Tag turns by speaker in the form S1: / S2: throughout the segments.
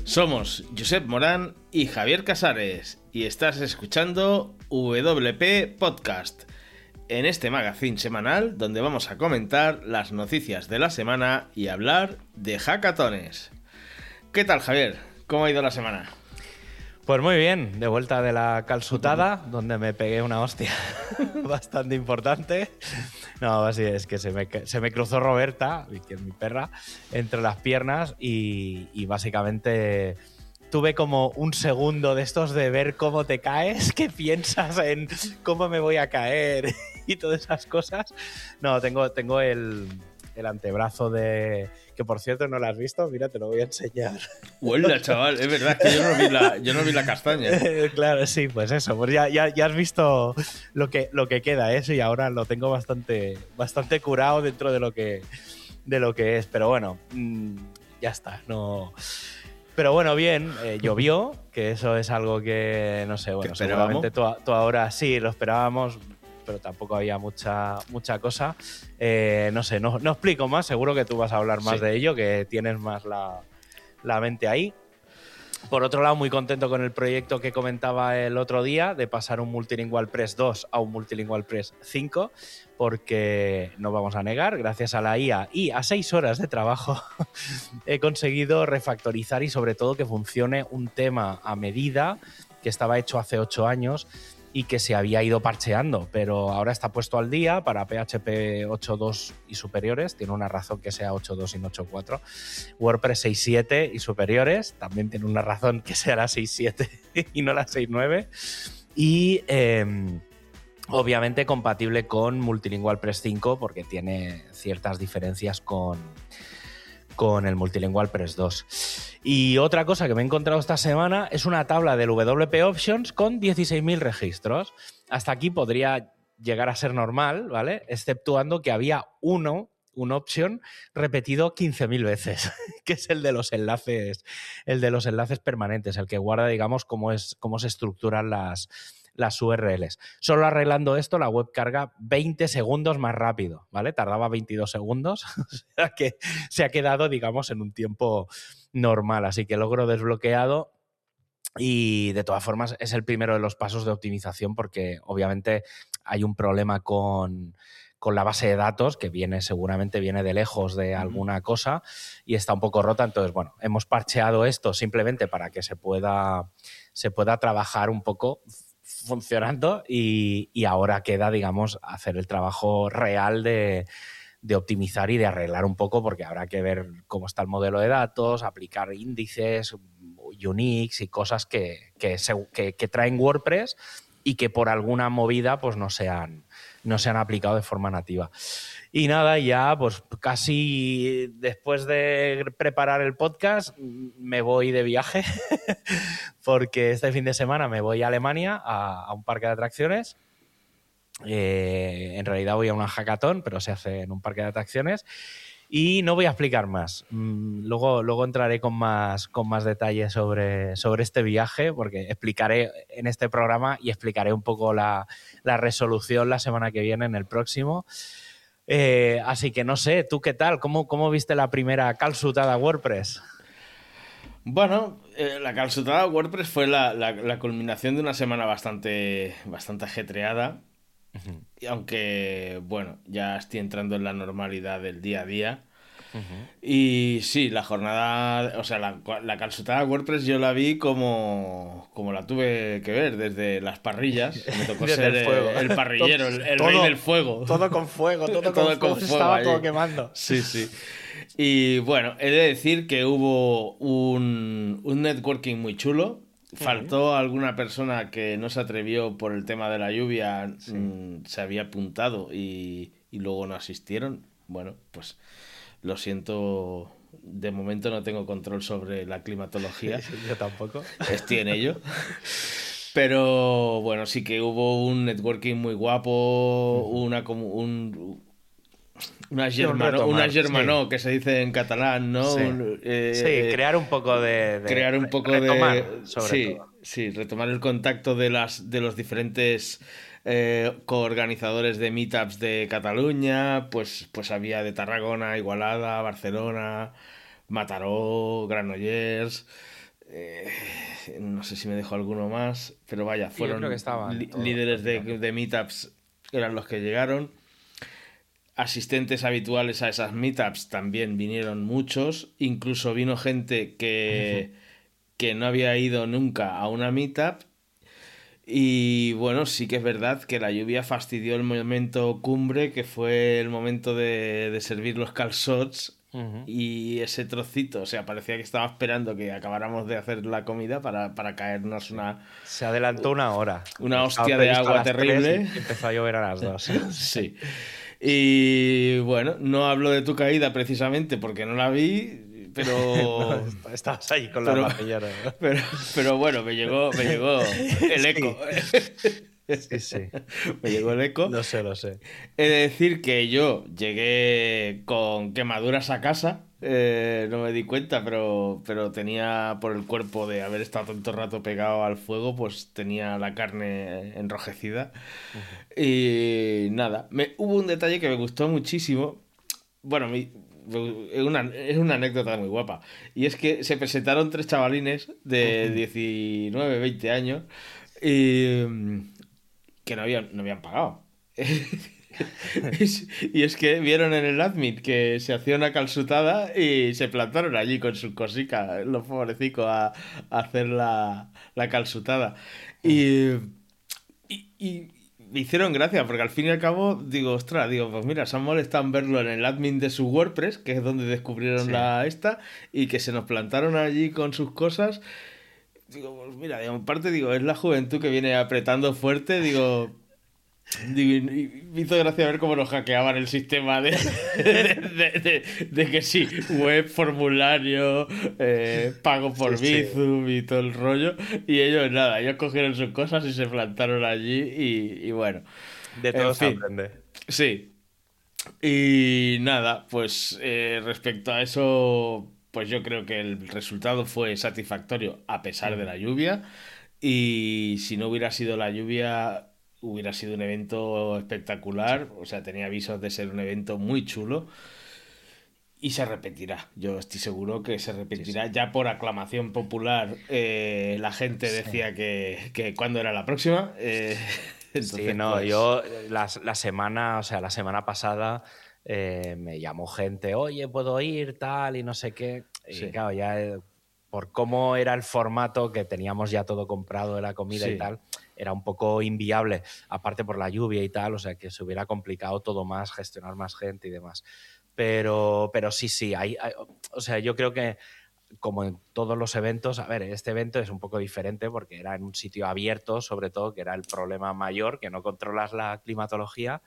S1: Somos Josep Morán y Javier Casares y estás escuchando WP Podcast, en este magazine semanal donde vamos a comentar las noticias de la semana y hablar de hackatones. ¿Qué tal, Javier? ¿Cómo ha ido la semana?
S2: Pues muy bien, de vuelta de la calzutada, donde me pegué una hostia bastante importante. No, así es que se me cruzó Roberta, que es mi perra, entre las piernas y básicamente tuve como un segundo de estos de ver cómo te caes, que piensas en cómo me voy a caer y todas esas cosas. No, tengo el antebrazo de... Que por cierto no lo has visto, mira, te lo voy a enseñar.
S1: Huela, chaval, es verdad que yo no vi la castaña.
S2: Claro, sí, pues eso, pues ya has visto lo que queda eso y ahora lo tengo bastante curado dentro de lo que es, pero bueno, ya está, no... Pero bueno, bien, llovió, que eso es algo que, no sé, bueno, seguramente tú ahora sí lo esperábamos, pero tampoco había mucha cosa. No sé, no explico más, seguro que tú vas a hablar más de ello, que tienes más la mente ahí. Por otro lado, muy contento con el proyecto que comentaba el otro día de pasar un Multilingual Press 2 a un Multilingual Press 5, porque no vamos a negar, gracias a la IA y a 6 horas de trabajo he conseguido refactorizar y sobre todo que funcione un tema a medida que estaba hecho hace 8 años y que se había ido parcheando, pero ahora está puesto al día para PHP 8.2 y superiores, tiene una razón que sea 8.2 y no 8.4. WordPress 6.7 y superiores, también tiene una razón que sea la 6.7 y no la 6.9. Y obviamente compatible con Multilingual Press 5 porque tiene ciertas diferencias con el Multilingual Press 2. Y otra cosa que me he encontrado esta semana es una tabla del WP Options con 16.000 registros. Hasta aquí podría llegar a ser normal, ¿vale? Exceptuando que había un option repetido 15.000 veces, que es el de los enlaces permanentes, el que guarda, digamos, cómo se estructuran las URLs. Solo arreglando esto, la web carga 20 segundos más rápido, ¿vale? Tardaba 22 segundos, o sea que se ha quedado, digamos, en un tiempo normal. Así que logro desbloqueado y, de todas formas, es el primero de los pasos de optimización porque, obviamente, hay un problema con la base de datos que seguramente viene de lejos de alguna cosa y está un poco rota. Entonces, bueno, hemos parcheado esto simplemente para que se pueda trabajar un poco funcionando y ahora queda, digamos, hacer el trabajo real de optimizar y de arreglar un poco, porque habrá que ver cómo está el modelo de datos, aplicar índices, Unix y cosas que traen WordPress y que por alguna movida pues no se han aplicado de forma nativa. Y nada, ya pues casi después de preparar el podcast me voy de viaje porque este fin de semana me voy a Alemania a un parque de atracciones. En realidad voy a una hackathon, pero se hace en un parque de atracciones y no voy a explicar más. Luego entraré con más detalles sobre este viaje, porque explicaré en este programa y explicaré un poco la resolución la semana que viene en el próximo. Así que no sé, ¿tú qué tal? ¿Cómo viste la primera calzutada WordPress?
S1: Bueno, la calzutada WordPress fue la culminación de una semana bastante ajetreada.
S2: Uh-huh.
S1: Y aunque, bueno, ya estoy entrando en la normalidad del día a día.
S2: Uh-huh.
S1: Y sí, la jornada, o sea, la calzutada WordPress yo la vi como la tuve que ver, desde las parrillas. Me tocó ser el parrillero, el rey del fuego.
S2: Todo con fuego, todo con fuego. Estaba allí. Todo quemando.
S1: Sí, sí. Y bueno, he de decir que hubo un networking muy chulo. Faltó alguna persona que no se atrevió por el tema de la lluvia, sí. Se había apuntado y luego no asistieron. Bueno, pues lo siento, de momento no tengo control sobre la climatología.
S2: Yo tampoco.
S1: Estoy en ello. Pero bueno, sí que hubo un networking muy guapo, una germanó, sí. Que se dice en catalán, ¿no?
S2: Sí, crear un poco de
S1: crear un poco
S2: retomar, sobre todo.
S1: Sí, retomar el contacto de los diferentes coorganizadores de meetups de Cataluña. Pues había de Tarragona, Igualada, Barcelona, Mataró, Granollers. eh, no sé si me dejo alguno más, pero vaya,
S2: Sí, yo creo que
S1: fueron
S2: estaban todos
S1: líderes
S2: prácticamente.
S1: de meetups, eran los que llegaron. Asistentes habituales a esas meetups también vinieron muchos. Incluso vino gente que no había ido nunca a una meetup. Y bueno, sí que es verdad que la lluvia fastidió el momento cumbre, que fue el momento de servir los calçots.
S2: Ujú.
S1: Y ese trocito, o sea, parecía que estaba esperando que acabáramos de hacer la comida para caernos
S2: Sí. Se adelantó una hora.
S1: una
S2: Estaba
S1: hostia de
S2: previsto a
S1: agua
S2: las 3 y
S1: terrible.
S2: empezó a llover a las 2.
S1: Sí. Y bueno, no hablo de tu caída precisamente porque no la vi,
S2: No,
S1: pero
S2: estabas ahí con la
S1: pero
S2: papellera, ¿no?
S1: pero pero bueno, me llegó el eco.
S2: Sí, sí, sí.
S1: Me llegó el eco.
S2: Lo sé, lo sé.
S1: He de decir que yo llegué con quemaduras a casa. No me di cuenta, pero tenía por el cuerpo de haber estado tanto rato pegado al fuego, pues tenía la carne enrojecida.
S2: Ujú.
S1: Y nada, hubo un detalle que me gustó muchísimo. Bueno, es una anécdota muy guapa. Y es que se presentaron tres chavalines de
S2: Ujú.
S1: 19 20 años y, que no habían pagado. Y es que vieron en el admin que se hacía una calzutada y se plantaron allí con sus cosicas, los pobrecicos, a hacer la calzutada.
S2: Ujú.
S1: Y, y me hicieron gracia, porque al fin y al cabo digo, ostras, digo, pues mira, se han molestado en verlo en el admin de su WordPress, que es donde descubrieron
S2: Sí.
S1: la esta, y que se nos plantaron allí con sus cosas. Digo, pues mira, de parte digo, es la juventud que viene apretando fuerte, digo, y me hizo gracia ver cómo nos hackeaban el sistema de que sí, web, formulario, pago
S2: Sí,
S1: por
S2: sí.
S1: Bizum y todo el rollo. Y ellos nada, ellos cogieron sus cosas y se plantaron allí y bueno,
S2: De
S1: en
S2: todo se
S1: fin,
S2: aprende.
S1: sí. Y nada, pues respecto a eso, pues yo creo que el resultado fue satisfactorio a pesar de
S2: Ujú.
S1: la lluvia. Y si no hubiera sido la lluvia, hubiera sido un evento
S2: Sí,
S1: espectacular. O sea, tenía avisos de ser un evento muy chulo. Y se repetirá. Yo estoy seguro que se
S2: sí, sí.
S1: repetirá. Ya por aclamación popular, la gente
S2: Sí.
S1: decía que cuándo era la próxima.
S2: Sí,
S1: Entonces,
S2: no,
S1: pues
S2: yo la semana, o sea, la semana pasada me llamó gente, oye, puedo ir, tal, y no sé qué. Y
S1: sí,
S2: claro, ya por cómo era el formato, que teníamos ya todo comprado de la comida y
S1: sí,
S2: tal, era un poco inviable, aparte por la lluvia y tal, o sea, que se hubiera complicado todo más, gestionar más gente y demás. Pero sí, sí, o sea, yo creo que como en todos los eventos, a ver, este evento es un poco diferente porque era en un sitio abierto, sobre todo, que era el problema mayor, que no controlas la climatología.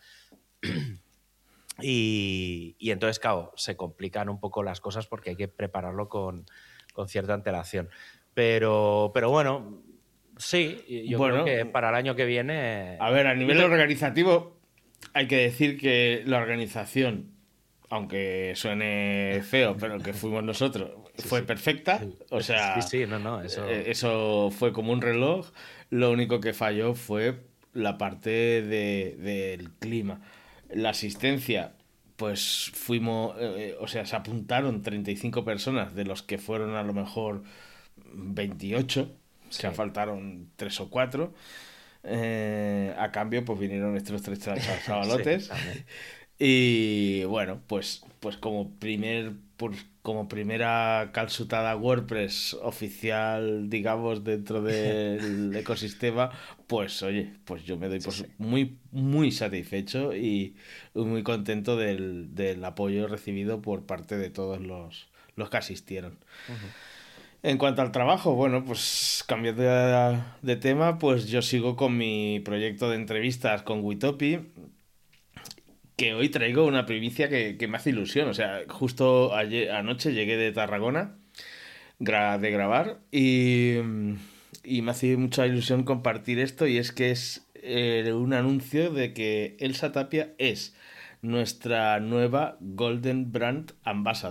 S2: Y entonces, claro, se complican un poco las cosas porque hay que prepararlo con cierta antelación. Pero bueno, sí, yo creo
S1: bueno,
S2: que para el año que viene...
S1: a ver, a
S2: yo
S1: nivel
S2: te-
S1: organizativo, hay que decir que la organización, aunque suene feo, pero que fuimos nosotros,
S2: Sí,
S1: fue
S2: sí.
S1: perfecta. O
S2: Sí,
S1: sea,
S2: sí, no, no, eso...
S1: eso fue como un reloj. Lo único que falló fue la parte del clima. La asistencia, pues fuimos, o sea, se apuntaron 35 personas, de los que fueron a lo mejor 28. O sea,
S2: Sí,
S1: faltaron 3 o 4. A cambio, pues vinieron estos tres
S2: sí,
S1: chavalotes.
S2: también.
S1: Y bueno, pues como primera calzutada WordPress oficial, digamos, dentro del ecosistema, pues oye, pues yo me doy
S2: Sí,
S1: por
S2: sí.
S1: muy, muy satisfecho y muy contento del apoyo recibido por parte de todos los que asistieron.
S2: Ujú.
S1: En cuanto al trabajo, bueno, pues cambiando de tema, pues yo sigo con mi proyecto de entrevistas con Witopi, que hoy traigo una primicia que me hace ilusión. O sea, justo anoche llegué de Tarragona de grabar y me hace mucha ilusión compartir esto y es que es un anuncio de que Elsa Tapia es nuestra nueva Golden Brand Ambassador.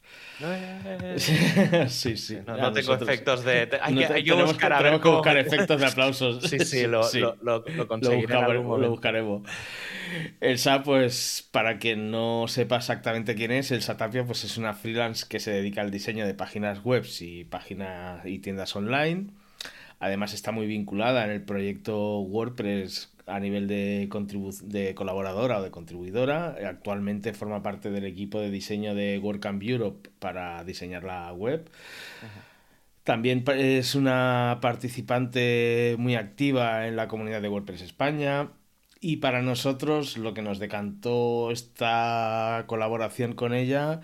S1: Sí, sí.
S2: No tengo efectos de... Hay que
S1: tenemos
S2: buscar,
S1: tenemos que buscar efectos de aplausos.
S2: Sí,
S1: Sí.
S2: lo conseguiré en algún momento.
S1: Lo buscaremos. Elsa, pues, para quien no sepa exactamente quién es, Elsa Tapia, pues es una freelance que se dedica al diseño de páginas web y páginas y tiendas online. Además está muy vinculada en el proyecto WordPress a nivel de colaboradora o de contribuidora. Actualmente forma parte del equipo de diseño de WordCamp Europe para diseñar la web. También es una participante muy activa en la comunidad de WordPress España. Y para nosotros lo que nos decantó esta colaboración con ella,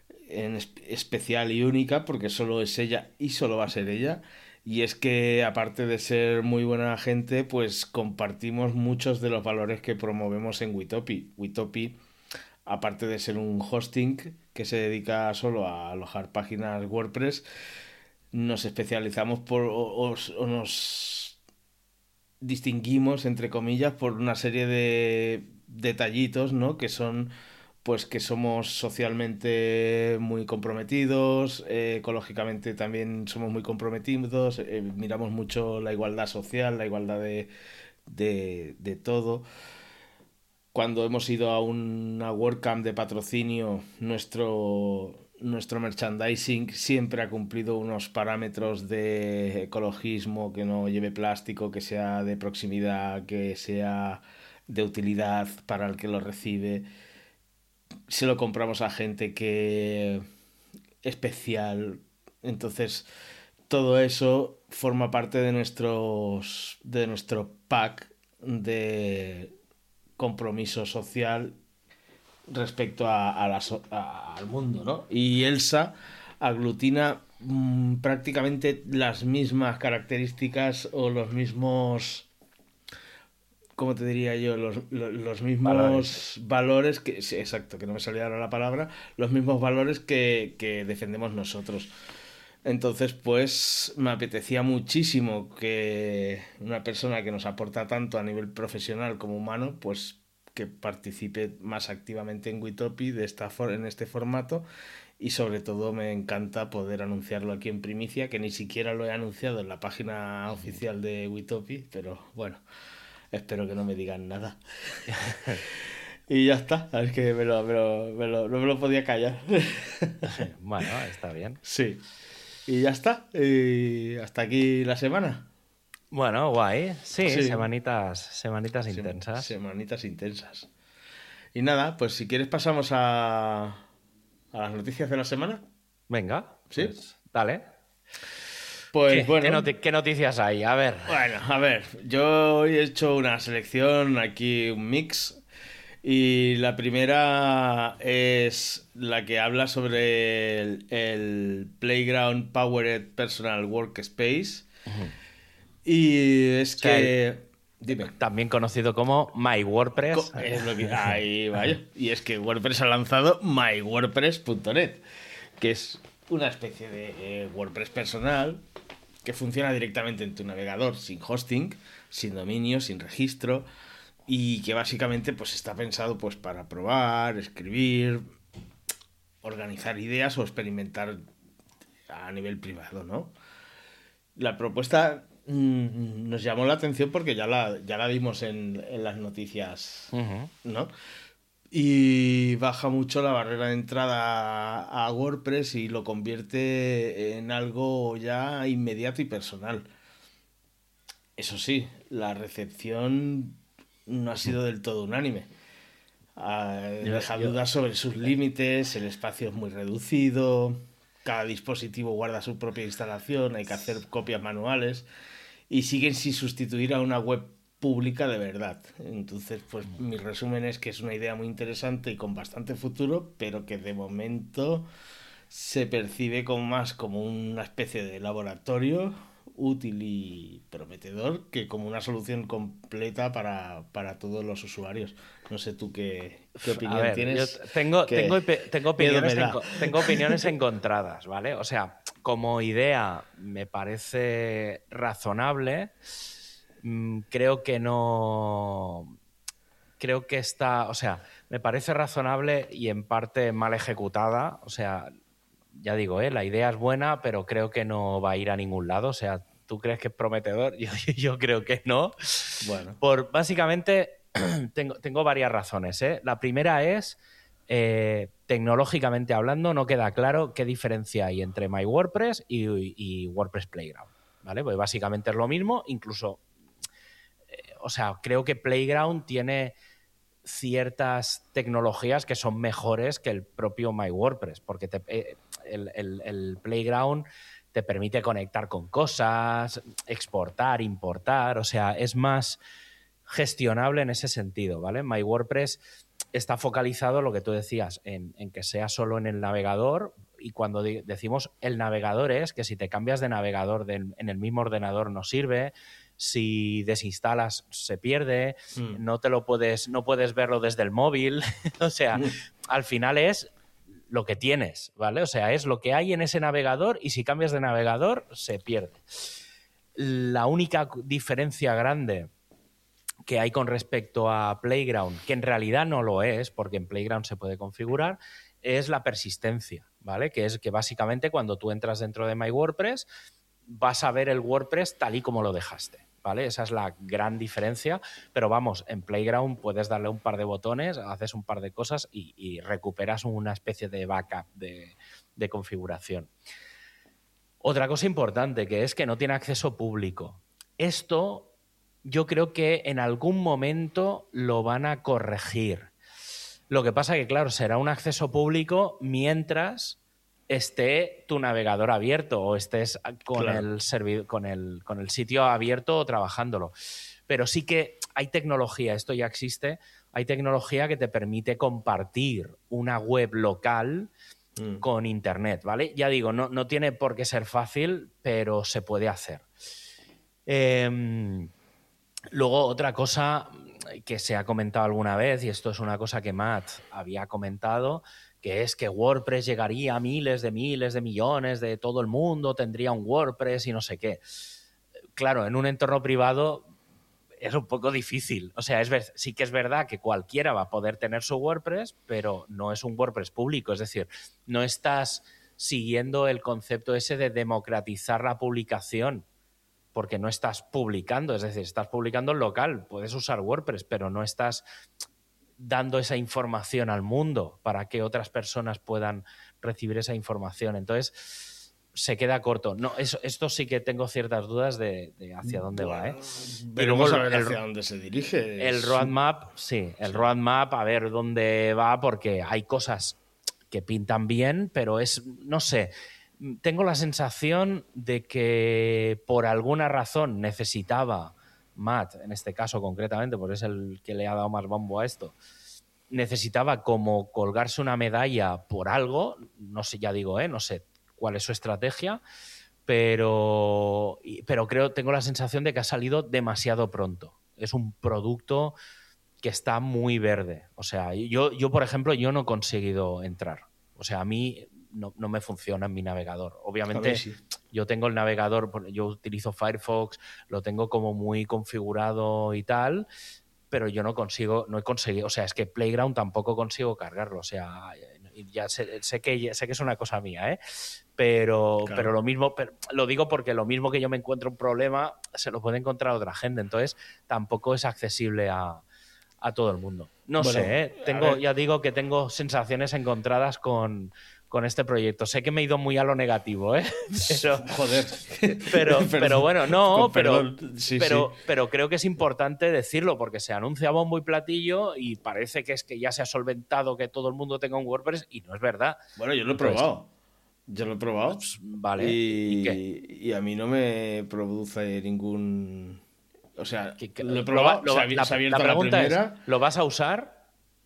S1: especial y única, porque solo es ella y solo va a ser ella, y es que aparte de ser muy buena gente, pues compartimos muchos de los valores que promovemos en Witopi. Witopi, aparte de ser un hosting que se dedica solo a alojar páginas WordPress, nos especializamos o nos distinguimos, entre comillas, por una serie de detallitos, ¿no? Que son, pues, que somos socialmente muy comprometidos, ecológicamente también somos muy comprometidos, miramos mucho la igualdad social, la igualdad de todo. Cuando hemos ido a una WordCamp de patrocinio, nuestro merchandising siempre ha cumplido unos parámetros de ecologismo, que no lleve plástico, que sea de proximidad, que sea de utilidad para el que lo recibe. Se lo compramos a gente que especial. Entonces, todo eso forma parte de nuestro pack de compromiso social respecto al mundo, ¿no? Y Elsa aglutina prácticamente las mismas características o los mismos, ¿cómo te diría yo? Los mismos valores que... Sí, exacto, que no me salía ahora la palabra. Los mismos valores que defendemos nosotros. Entonces, pues me apetecía muchísimo que una persona que nos aporta tanto a nivel profesional como humano, pues que participe más activamente en Witopi en este formato, y sobre todo me encanta poder anunciarlo aquí en primicia, que ni siquiera lo he anunciado en la página oficial de Witopi, pero bueno, espero que no me digan nada. Y ya está, es que no me lo podía callar.
S2: Bueno, está bien.
S1: Sí. Y ya está. Y hasta aquí la semana.
S2: Bueno, guay. Sí,
S1: Sí.
S2: semanitas intensas.
S1: Semanitas intensas. Y nada, pues si quieres pasamos a las noticias de la semana.
S2: Venga,
S1: ¿Sí?
S2: pues dale.
S1: Pues bueno.
S2: ¿Qué noticias hay? A ver.
S1: Bueno, a ver, yo hoy he hecho una selección, aquí un mix. Y la primera es la que habla sobre el Playground Powered Personal Workspace. Y es que... Dime.
S2: También conocido como MyWordPress.
S1: Es lo que... Ahí vaya. Y es que WordPress ha lanzado mywordpress.net, que es una especie de WordPress personal que funciona directamente en tu navegador, sin hosting, sin dominio, sin registro, y que básicamente pues está pensado pues para probar, escribir, organizar ideas o experimentar a nivel privado, ¿no? La propuesta nos llamó la atención porque ya la vimos en las noticias, ¿no? Y baja mucho la barrera de entrada a WordPress y lo convierte en algo ya inmediato y personal. Eso sí, la recepción no ha sido del todo unánime. Deja dudas sobre sus límites, el espacio es muy reducido, cada dispositivo guarda su propia instalación, hay que hacer copias manuales y siguen sin sustituir a una web pública de verdad. Entonces, pues mi resumen es que es una idea muy interesante y con bastante futuro, pero que de momento se percibe más como una especie de laboratorio útil y prometedor que como una solución completa para todos los usuarios. No sé tú qué opinión tienes.
S2: Yo tengo opiniones encontradas, ¿vale? O sea, como idea me parece razonable. Creo que no... Creo que está... O sea, me parece razonable y en parte mal ejecutada. O sea, ya digo, la idea es buena, pero creo que no va a ir a ningún lado. O sea, ¿tú crees que es prometedor? Yo creo que no.
S1: Bueno.
S2: Básicamente, tengo varias razones. La primera es, tecnológicamente hablando, no queda claro qué diferencia hay entre MyWordPress y WordPress Playground, ¿vale? Pues básicamente es lo mismo, incluso, o sea, creo que Playground tiene ciertas tecnologías que son mejores que el propio MyWordPress, porque el Playground te permite conectar con cosas, exportar, importar, o sea, es más gestionable en ese sentido, ¿vale? MyWordPress está focalizado, lo que tú decías, en que sea solo en el navegador, y cuando decimos el navegador es que si te cambias de navegador en el mismo ordenador no sirve, si desinstalas se pierde, no puedes verlo desde el móvil, o sea, al final es lo que tienes, ¿vale? O sea, es lo que hay en ese navegador y si cambias de navegador se pierde. La única diferencia grande que hay con respecto a Playground, que en realidad no lo es, porque en Playground se puede configurar, es la persistencia, ¿vale? Que es que básicamente cuando tú entras dentro de MyWordPress vas a ver el WordPress tal y como lo dejaste, ¿vale? Esa es la gran diferencia, pero vamos, en Playground puedes darle un par de botones, haces un par de cosas y recuperas una especie de backup de configuración. Otra cosa importante, que es que no tiene acceso público. Esto yo creo que en algún momento lo van a corregir. Lo que pasa que, claro, será un acceso público mientras esté tu navegador abierto o estés con,
S1: claro,
S2: con el sitio abierto o trabajándolo. Pero sí que hay tecnología, esto ya existe, hay tecnología que te permite compartir una web local con internet, ¿vale? Ya digo, no tiene por qué ser fácil, pero se puede hacer. Luego, otra cosa que se ha comentado alguna vez, y esto es una cosa que Matt había comentado, que es que WordPress llegaría a miles de millones de todo el mundo, tendría un WordPress y no sé qué. Claro, en un entorno privado es un poco difícil. O sea, sí que es verdad que cualquiera va a poder tener su WordPress, pero no es un WordPress público. Es decir, no estás siguiendo el concepto ese de democratizar la publicación, porque no estás publicando, es decir, estás publicando en local, puedes usar WordPress, pero no estás dando esa información al mundo para que otras personas puedan recibir esa información. Entonces, se queda corto. No, esto sí que tengo ciertas dudas de hacia dónde va, ¿eh?
S1: Y luego a ver hacia dónde se dirige.
S2: El roadmap, sí, el roadmap, a ver dónde va, porque hay cosas que pintan bien, pero no sé, tengo la sensación de que por alguna razón necesitaba Matt, en este caso concretamente, porque es el que le ha dado más bombo a esto, necesitaba como colgarse una medalla por algo, no sé, ya digo, no sé cuál es su estrategia, pero tengo la sensación de que ha salido demasiado pronto. Es un producto que está muy verde. O sea, yo por ejemplo, yo no he conseguido entrar. O sea, a mí no me funciona en mi navegador. Obviamente,
S1: sí.
S2: yo tengo el navegador, yo utilizo Firefox, lo tengo como muy configurado y tal, pero yo no he conseguido, o sea, es que Playground tampoco consigo cargarlo. O sea, ya sé que es una cosa mía, ¿eh? Pero lo mismo, lo digo porque lo mismo que yo me encuentro un problema, se lo puede encontrar otra gente. Entonces, tampoco es accesible a todo el mundo. No sé, ya digo que tengo sensaciones encontradas con este proyecto. Sé que me he ido muy a lo negativo, pero,
S1: joder.
S2: pero bueno, no,
S1: sí.
S2: pero creo que es importante decirlo porque se anuncia bombo y platillo y parece que es que ya se ha solventado que todo el mundo tenga un WordPress y no es verdad.
S1: Bueno, yo lo he probado.
S2: Pues, vale.
S1: ¿Y
S2: qué?
S1: Y a mí no me produce ningún... O sea, lo he
S2: Lo
S1: probado, se ha
S2: la
S1: abierto la
S2: pregunta
S1: primera.
S2: es, ¿lo vas a usar?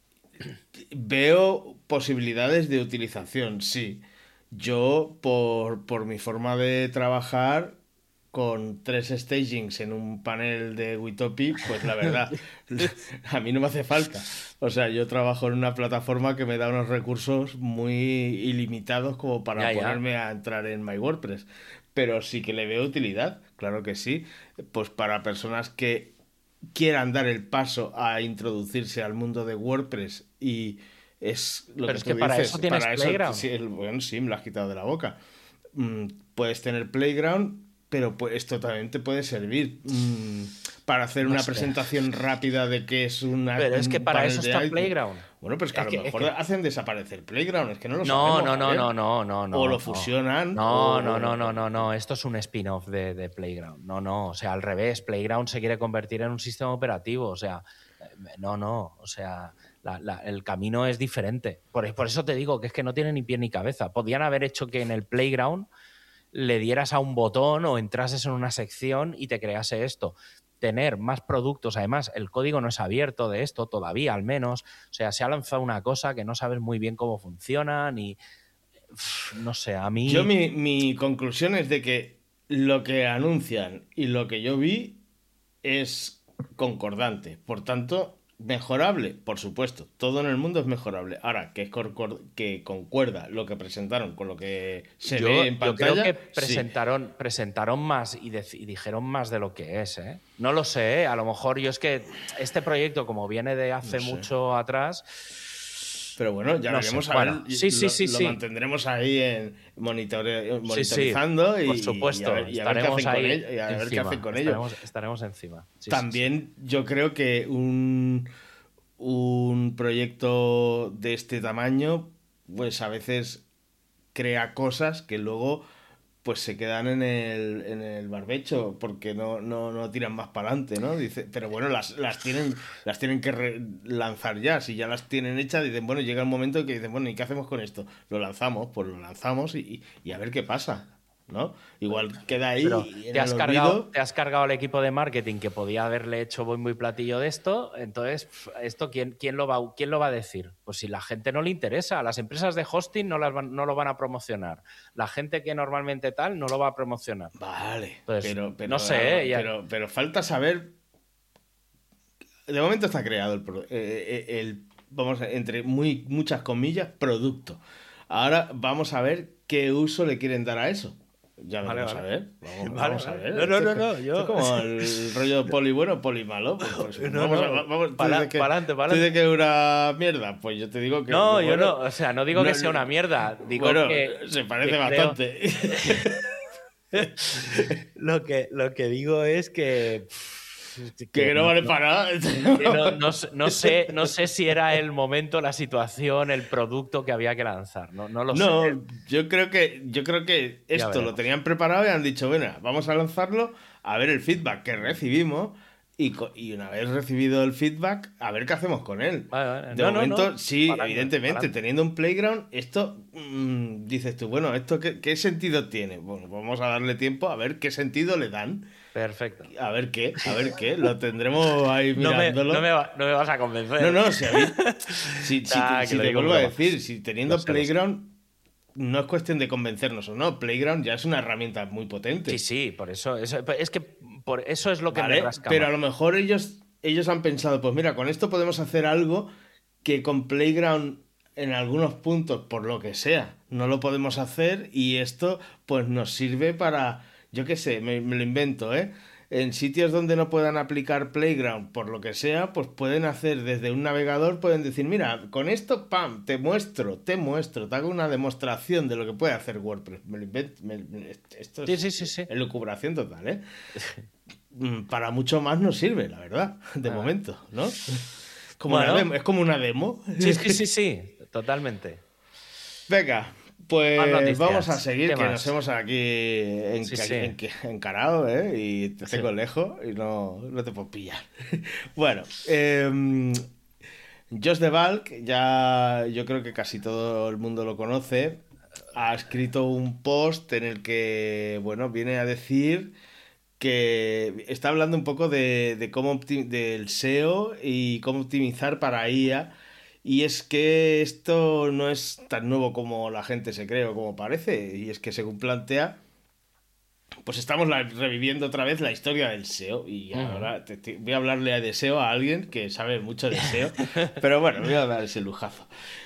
S1: Veo posibilidades de utilización, sí. Yo, por mi forma de trabajar, con 3 stagings en un panel de Witopi, pues la verdad, a mí no me hace falta. O sea, yo trabajo en una plataforma que me da unos recursos muy ilimitados como para ponerme a entrar en MyWordPress. Pero sí que le veo utilidad, claro que sí. Pues para personas que quieran dar el paso a introducirse al mundo de WordPress y Es lo
S2: Pero
S1: que
S2: es
S1: tú
S2: que para
S1: dices.
S2: eso tienes Playground.
S1: Sí, bueno, sí, me lo has quitado de la boca. Puedes tener Playground, pero esto también te puede servir para hacer
S2: No
S1: una
S2: sé.
S1: presentación rápida de qué es
S2: Pero es que
S1: un
S2: para
S1: panel
S2: eso
S1: de
S2: está
S1: iTunes.
S2: Playground.
S1: Bueno, pues que a lo mejor hacen desaparecer Playground, es que no lo
S2: No,
S1: sabemos,
S2: no, no,
S1: Javier.
S2: no, no, no,
S1: O
S2: no.
S1: lo fusionan,
S2: No. Esto es un spin-off de Playground. No. O sea, al revés. Playground se quiere convertir en un sistema operativo. O sea, no. O sea, el camino es diferente. Por eso te digo que es que no tiene ni pie ni cabeza. Podían haber hecho que en el Playground le dieras a un botón o entrases en una sección y te crease esto. Tener más productos, además el código no es abierto de esto todavía, al menos. O sea, se ha lanzado una cosa que no sabes muy bien cómo funciona, ni... No sé, a mí...
S1: Yo mi conclusión es de que lo que anuncian y lo que yo vi es concordante. Por tanto, mejorable, por supuesto. Todo en el mundo es mejorable. Ahora, que concuerda lo que presentaron con lo que se ve en
S2: Yo creo
S1: pantalla.
S2: que
S1: Sí.
S2: presentaron más y dijeron más de lo que es, ¿eh? No lo sé, ¿eh? A lo mejor yo es que este proyecto, como viene de hace mucho atrás...
S1: Pero bueno, ya
S2: No
S1: veremos
S2: sé.
S1: a ver.
S2: Bueno, sí.
S1: Lo mantendremos ahí en
S2: Sí,
S1: monitorizando
S2: por supuesto.
S1: y a ver qué hacen con ello. Y a ver qué
S2: encima.
S1: hacen con ello.
S2: Estaremos encima. Sí.
S1: También yo creo que un proyecto de este tamaño, pues a veces crea cosas que luego pues se quedan en el barbecho porque no tiran más para adelante, ¿no? Dice, pero bueno, las tienen que lanzar ya. Si ya las tienen hechas, dicen, bueno, llega el momento que dicen, bueno, ¿y qué hacemos con esto? Lo lanzamos, pues lo lanzamos y a ver qué pasa, ¿no? Igual queda ahí
S2: Pero
S1: en el olvido.
S2: te has cargado al equipo de marketing que podía haberle hecho bombo y platillo de esto. Entonces, ¿esto quién lo va a decir? Pues si la gente no le interesa. Las empresas de hosting no lo van a promocionar. La gente que normalmente tal no lo va a promocionar.
S1: Vale,
S2: Entonces,
S1: pero
S2: no sé,
S1: pero falta saber. De momento está creado vamos, entre muchas comillas, producto. Ahora vamos a ver qué uso le quieren dar a eso. Ya veremos a ver. Vamos a ver.
S2: No.
S1: Esto es como el rollo poli bueno, poli malo. Pues, vamos,
S2: Para adelante.
S1: ¿Tú dices que es una mierda? Pues yo te digo que.
S2: No,
S1: bueno,
S2: yo no. O sea, no digo que sea una mierda. Digo
S1: bueno,
S2: que
S1: se parece
S2: que
S1: bastante.
S2: Lo que digo es que
S1: no vale para nada.
S2: No sé si era el momento, la situación, el producto que había que lanzar. No lo sé.
S1: No, yo creo que esto lo tenían preparado y han dicho, bueno, vamos a lanzarlo, a ver el feedback que recibimos y una vez recibido el feedback, a ver qué hacemos con él.
S2: Vale.
S1: De momento, sí,
S2: Pa'lante,
S1: evidentemente,
S2: pa'lante.
S1: Teniendo un playground, esto dices tú, bueno, ¿esto qué sentido tiene? Bueno, vamos a darle tiempo a ver qué sentido le dan.
S2: Perfecto.
S1: A ver qué, lo tendremos ahí mirándolo.
S2: No me vas a convencer.
S1: No, si te vuelvo a decir, si teniendo Playground no es cuestión de convencernos o no, Playground ya es una herramienta muy potente.
S2: Sí, por eso. Es que por eso es lo que
S1: ¿Vale?
S2: me rasca.
S1: Pero a lo mejor ellos han pensado, pues mira, con esto podemos hacer algo que con Playground en algunos puntos, por lo que sea, no lo podemos hacer y esto pues nos sirve para, yo qué sé, me lo invento, ¿eh? En sitios donde no puedan aplicar Playground, por lo que sea, pues pueden hacer desde un navegador, pueden decir, mira, con esto, pam, te muestro, te hago una demostración de lo que puede hacer WordPress. Me lo invento, esto es
S2: Sí.
S1: elucubración total, ¿eh? Para mucho más nos sirve, la verdad, de momento, ¿no? Es como una demo.
S2: Sí, totalmente.
S1: Venga, pues vamos a seguir,
S2: ¿Qué
S1: que
S2: más?
S1: nos hemos aquí encarado, ¿eh? Y te tengo lejos y no te puedo pillar. Bueno, Josh de Valk, ya yo creo que casi todo el mundo lo conoce, ha escrito un post en el que, bueno, viene a decir que está hablando un poco de cómo del SEO y cómo optimizar para IA. Y es que esto no es tan nuevo como la gente se cree o como parece. Y es que según plantea, pues estamos reviviendo otra vez la historia del SEO. Y ahora voy a hablarle de SEO a alguien que sabe mucho de SEO. Pero bueno, voy a dar ese lujazo.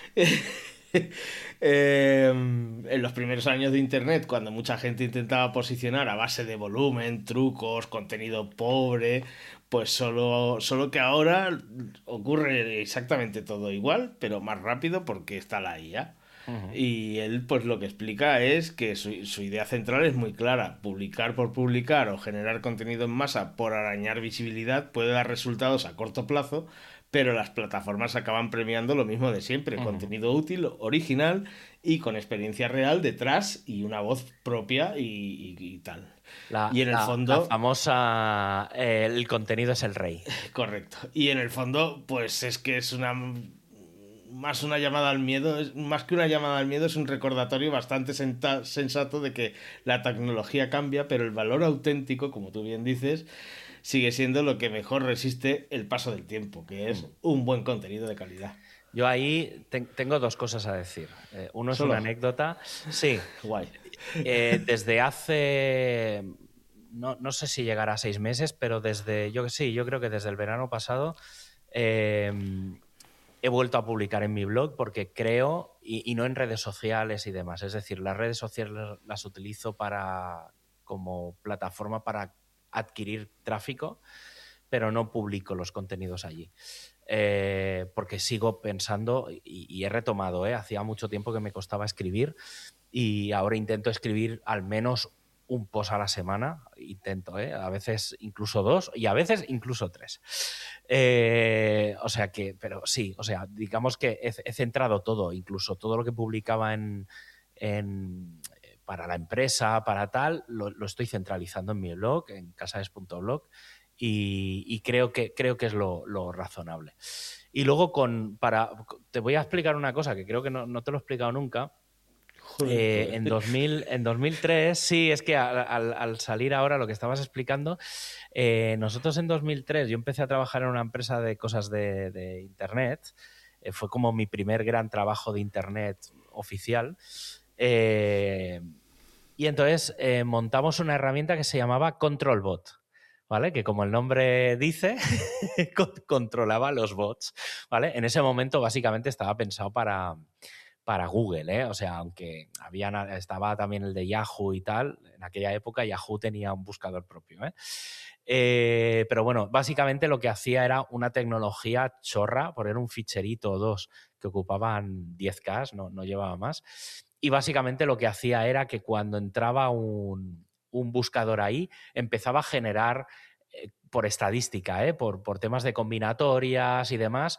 S1: En los primeros años de Internet, cuando mucha gente intentaba posicionar a base de volumen, trucos, contenido pobre, Pues solo que ahora ocurre exactamente todo igual, pero más rápido porque está la IA. Y él pues lo que explica es que su idea central es muy clara. Publicar por publicar o generar contenido en masa por arañar visibilidad puede dar resultados a corto plazo, pero las plataformas acaban premiando lo mismo de siempre: contenido útil, original y con experiencia real detrás y una voz propia y tal. Y en el
S2: La
S1: fondo...
S2: famosa el contenido es el rey.
S1: Correcto. Y en el fondo, pues es que es más una llamada al miedo, más que una llamada al miedo, es un recordatorio bastante sensato de que la tecnología cambia, pero el valor auténtico, como tú bien dices, sigue siendo lo que mejor resiste el paso del tiempo, que es un buen contenido de calidad.
S2: Yo ahí tengo dos cosas a decir. Uno es una anécdota. Sí.
S1: Guay.
S2: Desde hace... No sé si llegará a 6 meses, pero yo creo que desde el verano pasado he vuelto a publicar en mi blog porque creo, y no en redes sociales y demás. Es decir, las redes sociales las utilizo como plataforma para adquirir tráfico, pero no publico los contenidos allí. Porque sigo pensando, y he retomado, hacía mucho tiempo que me costaba escribir y ahora intento escribir al menos un post a la semana, a veces incluso 2 y a veces incluso 3. O sea que, pero sí, o sea, digamos que he centrado todo, incluso todo lo que publicaba para la empresa, para tal, lo estoy centralizando en mi blog, en casaes.blog, y creo que es lo razonable. Y luego te voy a explicar una cosa que creo que no te lo he explicado nunca. En 2003, sí, es que al salir ahora lo que estabas explicando, nosotros en 2003, yo empecé a trabajar en una empresa de cosas de Internet, fue como mi primer gran trabajo de Internet oficial, y entonces montamos una herramienta que se llamaba ControlBot, ¿vale? Que como el nombre dice, controlaba los bots, ¿vale? En ese momento básicamente estaba pensado para Google, o sea, aunque estaba también el de Yahoo y tal, en aquella época Yahoo tenía un buscador propio, pero bueno, básicamente lo que hacía era una tecnología chorra, poner un ficherito o dos que ocupaban 10K, no llevaba más, y básicamente lo que hacía era que cuando entraba un buscador ahí, empezaba a generar por estadística, por temas de combinatorias y demás,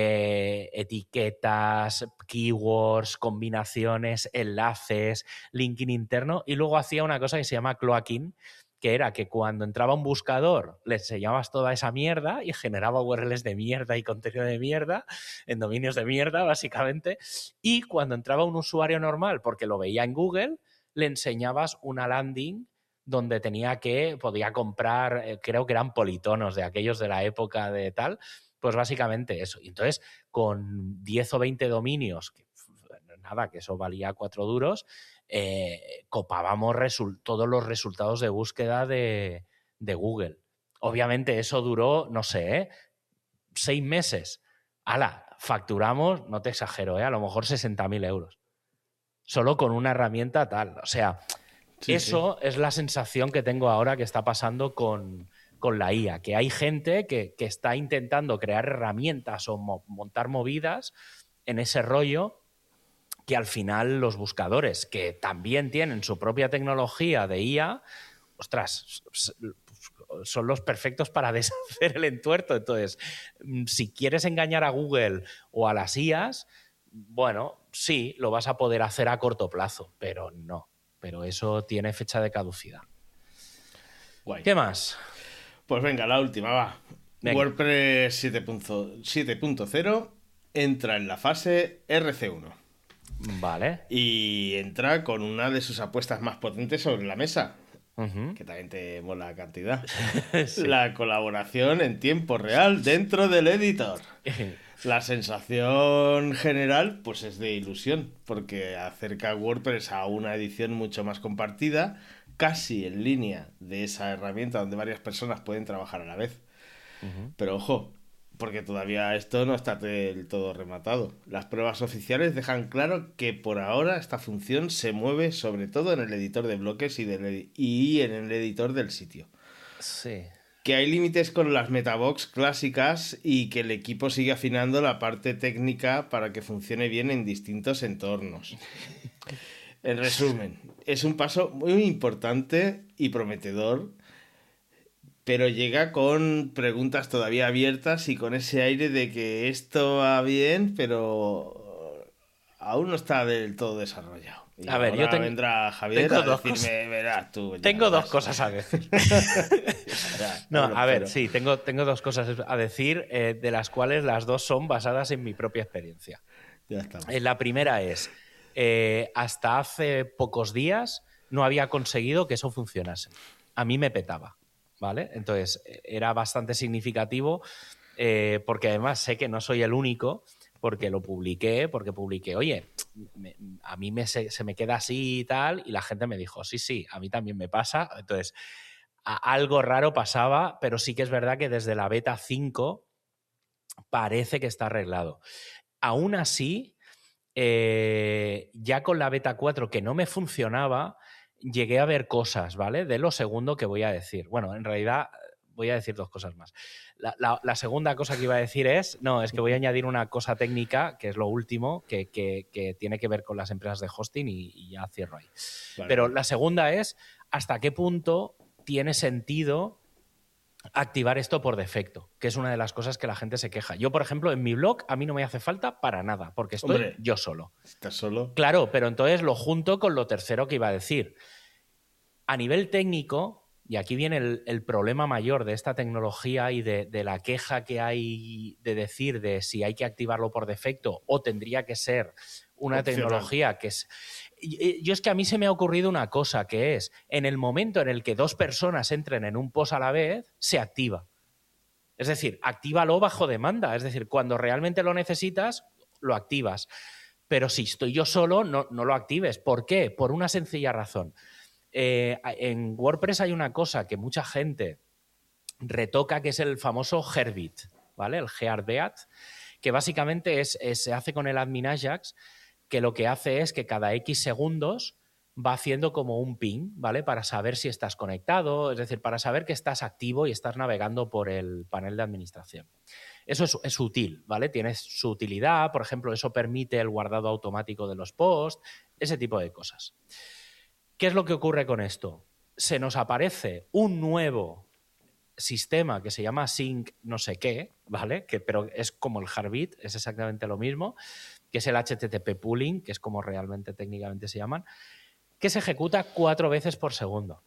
S2: etiquetas, keywords, combinaciones, enlaces, linking interno, y luego hacía una cosa que se llama cloaking, que era que cuando entraba un buscador le enseñabas toda esa mierda y generaba URLs de mierda y contenido de mierda en dominios de mierda, básicamente, y cuando entraba un usuario normal, porque lo veía en Google, le enseñabas una landing donde podía comprar, creo que eran politonos de aquellos de la época de tal, pues básicamente eso. Y entonces, con 10 o 20 dominios, que eso valía 4 duros, copábamos todos los resultados de búsqueda de Google. Obviamente eso duró, no sé, 6 meses. ¡Hala! Facturamos, no te exagero, a lo mejor 60.000 euros. Solo con una herramienta tal. O sea... Sí. Es la sensación que tengo ahora que está pasando con la IA, que hay gente que está intentando crear herramientas o montar movidas en ese rollo que al final los buscadores, que también tienen su propia tecnología de IA, ostras, son los perfectos para deshacer el entuerto. Entonces, si quieres engañar a Google o a las IAs, bueno, sí, lo vas a poder hacer a corto plazo, pero no. Pero eso tiene fecha de caducidad.
S1: Guay.
S2: ¿Qué más?
S1: Pues venga, la última, va. Venga. WordPress 7.0 entra en la fase RC1.
S2: Vale.
S1: Y entra con una de sus apuestas más potentes sobre la mesa. Que también te mola la cantidad. Sí. La colaboración en tiempo real dentro del editor. La sensación general pues es de ilusión, porque acerca a WordPress a una edición mucho más compartida, casi en línea de esa herramienta donde varias personas pueden trabajar a la vez. Pero ojo, porque todavía esto no está del todo rematado. Las pruebas oficiales dejan claro que por ahora esta función se mueve sobre todo en el editor de bloques y en el editor del sitio.
S2: Sí.
S1: que hay límites con las Metabox clásicas y que el equipo sigue afinando la parte técnica para que funcione bien en distintos entornos. En resumen, es un paso muy importante y prometedor, pero llega con preguntas todavía abiertas y con ese aire de que esto va bien, pero aún no está del todo desarrollado. Y
S2: A ver,
S1: ahora vendrá Javier
S2: tengo
S1: a
S2: dos
S1: decirme,
S2: cosas.
S1: verás tú. Ya
S2: Tengo dos
S1: verás".
S2: cosas a decir.
S1: Ya,
S2: No,
S1: lo
S2: a ver,
S1: espero.
S2: sí, tengo dos cosas a decir, de las cuales las dos son basadas en mi propia experiencia.
S1: Ya estamos.
S2: La primera es, hasta hace pocos días no había conseguido que eso funcionase. A mí me petaba, ¿vale? Entonces, era bastante significativo, porque además sé que no soy el único, porque publiqué, oye, a mí se me queda así y tal, y la gente me dijo, sí, a mí también me pasa. Entonces, algo raro pasaba, pero sí que es verdad que desde la beta 5 parece que está arreglado. Aún así, ya con la beta 4 que no me funcionaba, llegué a ver cosas, ¿vale? De lo segundo que voy a decir. Bueno, en realidad voy a decir dos cosas más. La segunda cosa que iba a decir es que voy a añadir una cosa técnica, que es lo último, que tiene que ver con las empresas de hosting y ya cierro ahí.
S1: Vale,
S2: Pero
S1: vale.
S2: la segunda es, ¿hasta qué punto tiene sentido activar esto por defecto? Que es una de las cosas que la gente se queja. Yo, por ejemplo, en mi blog a mí no me hace falta para nada, porque estoy
S1: Hombre,
S2: yo solo.
S1: ¿estás solo?
S2: Claro, pero entonces lo junto con lo tercero que iba a decir. A nivel técnico, y aquí viene el problema mayor de esta tecnología y de la queja que hay de decir de si hay que activarlo por defecto o tendría que ser una
S1: Opcional.
S2: tecnología que es... Yo es que a mí se me ha ocurrido una cosa, que es, en el momento en el que dos personas entren en un post a la vez, se activa. Es decir, actívalo bajo demanda. Es decir, cuando realmente lo necesitas, lo activas. Pero si estoy yo solo, no lo actives. ¿Por qué? Por una sencilla razón. En WordPress hay una cosa que mucha gente retoca, que es el famoso Herbit, ¿vale? El Heartbeat, que básicamente se hace con el admin Ajax, que lo que hace es que cada X segundos va haciendo como un ping, ¿vale? Para saber si estás conectado, es decir, para saber que estás activo y estás navegando por el panel de administración. Eso es útil, ¿vale? Tiene su utilidad, por ejemplo, eso permite el guardado automático de los posts, ese tipo de cosas. ¿Qué es lo que ocurre con esto? Se nos aparece un nuevo sistema que se llama Sync no sé qué, ¿vale? Pero es como el Heartbeat, es exactamente lo mismo, que es el HTTP pooling, que es como realmente técnicamente se llaman, que se ejecuta 4 veces por segundo.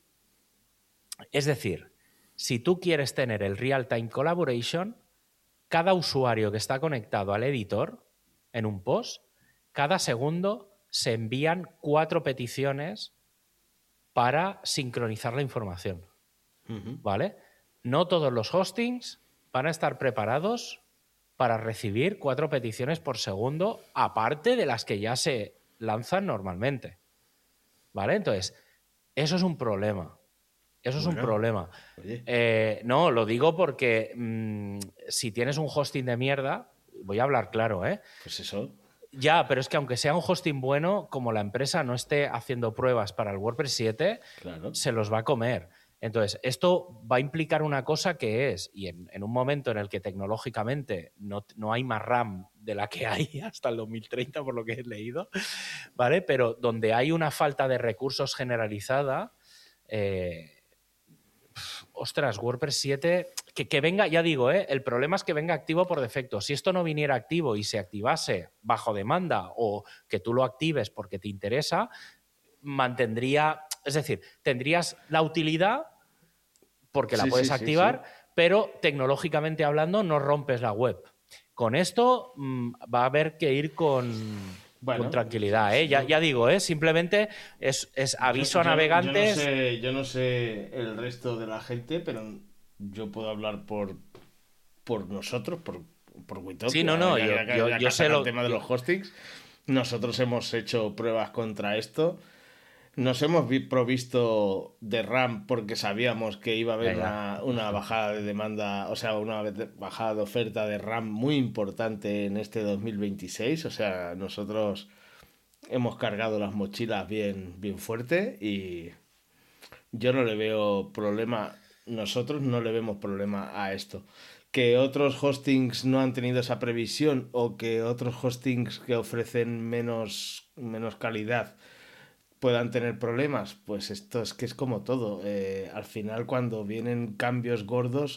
S2: Es decir, si tú quieres tener el real-time collaboration, cada usuario que está conectado al editor en un post, cada segundo se envían 4 peticiones para sincronizar la información, ¿vale? No todos los hostings van a estar preparados para recibir 4 peticiones por segundo, aparte de las que ya se lanzan normalmente, ¿vale? Entonces, eso es un problema. Eso es un problema. No, lo digo porque si tienes un hosting de mierda, voy a hablar claro, ¿eh?
S1: Pues eso.
S2: Ya, pero es que aunque sea un hosting bueno, como la empresa no esté haciendo pruebas para el WordPress 7,
S1: Claro.
S2: se los va a comer. Entonces, esto va a implicar una cosa que es, y en un momento en el que tecnológicamente no hay más RAM de la que hay hasta el 2030, por lo que he leído, ¿vale? Pero donde hay una falta de recursos generalizada, ostras, WordPress 7, que venga, ya digo, el problema es que venga activo por defecto. Si esto no viniera activo y se activase bajo demanda o que tú lo actives porque te interesa, mantendría, es decir, tendrías la utilidad porque la puedes activar, pero tecnológicamente hablando no rompes la web. Con esto va a haber que ir con tranquilidad, ¿eh? Ya digo, simplemente es aviso a navegantes.
S1: Yo no sé el resto de la gente, pero yo puedo hablar por nosotros, por Witopia.
S2: Sí, no, yo sé
S1: el tema de los hostings. Nosotros hemos hecho pruebas contra esto. Nos hemos provisto de RAM porque sabíamos que iba a haber una bajada de demanda, o sea, una bajada de oferta de RAM muy importante en este 2026. O sea, nosotros hemos cargado las mochilas bien fuerte y yo no le veo problema. nosotros no le vemos problema a esto. Que otros hostings no han tenido esa previsión o que otros hostings que ofrecen menos calidad puedan tener problemas, pues esto es que es como todo. Al final, cuando vienen cambios gordos,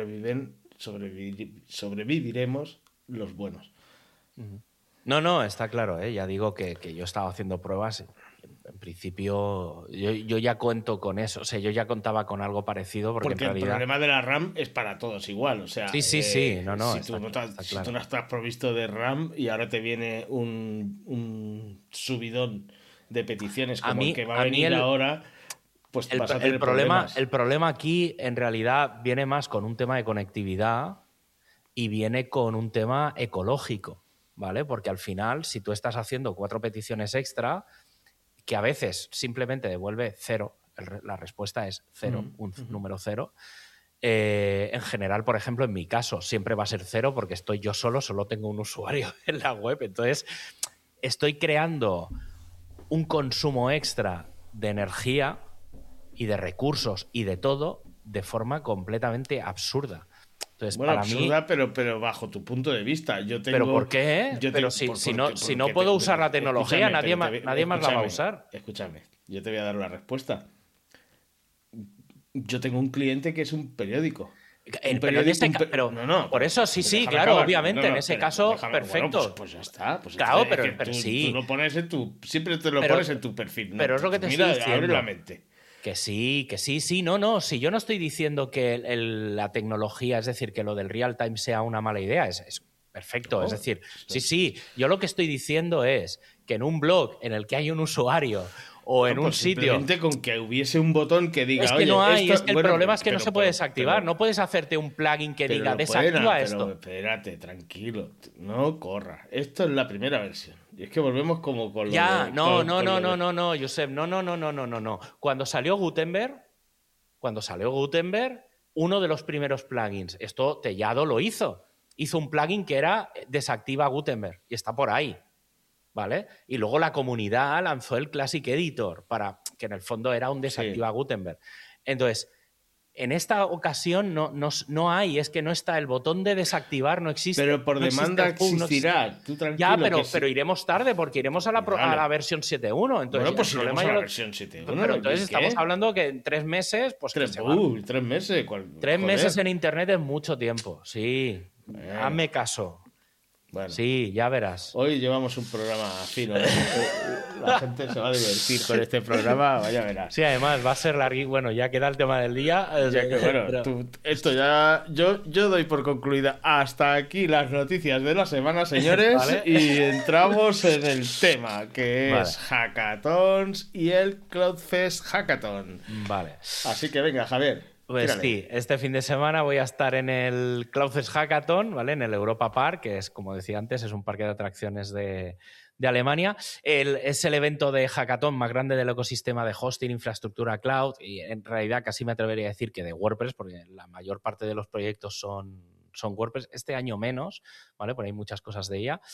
S1: sobreviviremos los buenos.
S2: No, está claro, ¿eh? Ya digo que yo estaba haciendo pruebas. En principio, yo ya cuento con eso. O sea, yo ya contaba con algo parecido porque en realidad...
S1: el problema de la RAM es para todos igual. O sea,
S2: sí.
S1: si
S2: Está
S1: tú no estás provisto de RAM y ahora te viene un subidón de peticiones como el que va a venir ahora, pues vas a tener problemas.
S2: El problema aquí, en realidad, viene más con un tema de conectividad y viene con un tema ecológico, ¿vale? Porque al final, si tú estás haciendo 4 peticiones extra, que a veces simplemente devuelve 0, la respuesta es 0, un número 0. En general, por ejemplo, en mi caso, siempre va a ser 0 porque estoy yo solo tengo un usuario en la web. Entonces, estoy creando un consumo extra de energía y de recursos y de todo de forma completamente absurda. Entonces,
S1: bueno,
S2: para
S1: absurda,
S2: mí,
S1: pero bajo tu punto de vista.
S2: ¿pero por qué? Pero si no puedo usar la tecnología, nadie más la va a usar.
S1: Escúchame, yo te voy a dar la respuesta. Yo tengo un cliente que es un periódico.
S2: Por eso sí, claro, acabar. Obviamente, en ese caso, perfecto.
S1: Bueno, pues ya está. Pues
S2: claro, pero sí.
S1: Tú lo pones siempre te lo pones en tu perfil. ¿No?
S2: Pero es lo que te estoy diciendo.
S1: Abre la mente.
S2: Que sí. No. Si yo no estoy diciendo que la tecnología, es decir, que lo del real time sea una mala idea, es perfecto. Es decir, sí. Yo lo que estoy diciendo es que en un blog en el que hay un usuario o en un sitio...
S1: Simplemente con que hubiese un botón que diga...
S2: Es que no hay, es que el problema es que no se puede desactivar. No puedes hacerte un plugin que diga desactiva esto.
S1: Espérate, tranquilo. No corra. Esto es la primera versión. Y es que volvemos como con lo
S2: ya, no, Josep, no. Cuando salió Gutenberg, uno de los primeros plugins, esto Tellado lo hizo un plugin que era desactiva Gutenberg y está por ahí, ¿vale? Y luego la comunidad lanzó el Classic Editor para que en el fondo era un desactiva Gutenberg. Entonces, en esta ocasión no hay, es que no está el botón de desactivar, no existe.
S1: Pero por demanda existirá. Tú tranquilo.
S2: Ya, pero iremos tarde porque iremos a la versión 7.1. Entonces,
S1: bueno, pues iremos a la versión 7.1.
S2: Pero entonces estamos hablando que en 3 meses... pues
S1: 3 meses.
S2: 3 meses en Internet es mucho tiempo, sí. Hazme caso.
S1: Bueno,
S2: sí, ya verás.
S1: Hoy llevamos un programa fino. La gente se va a divertir con este programa, vaya verás.
S2: Sí, además va a ser largo. Bueno, ya queda el tema del día.
S1: Ya que, bueno, esto ya... Yo doy por concluida hasta aquí las noticias de la semana, señores. ¿Vale? Y entramos en el tema, que es hackathons y el CloudFest Hackathon.
S2: Vale.
S1: Así que venga, Javier.
S2: Pues sí, este fin de semana voy a estar en el CloudFest Hackathon, ¿vale? En el Europa Park, que es, como decía antes, es un parque de atracciones de Alemania. Es el evento de hackathon más grande del ecosistema de hosting, infraestructura cloud y en realidad casi me atrevería a decir que de WordPress, porque la mayor parte de los proyectos son WordPress. Este año menos, ¿vale? Porque hay muchas cosas de ella.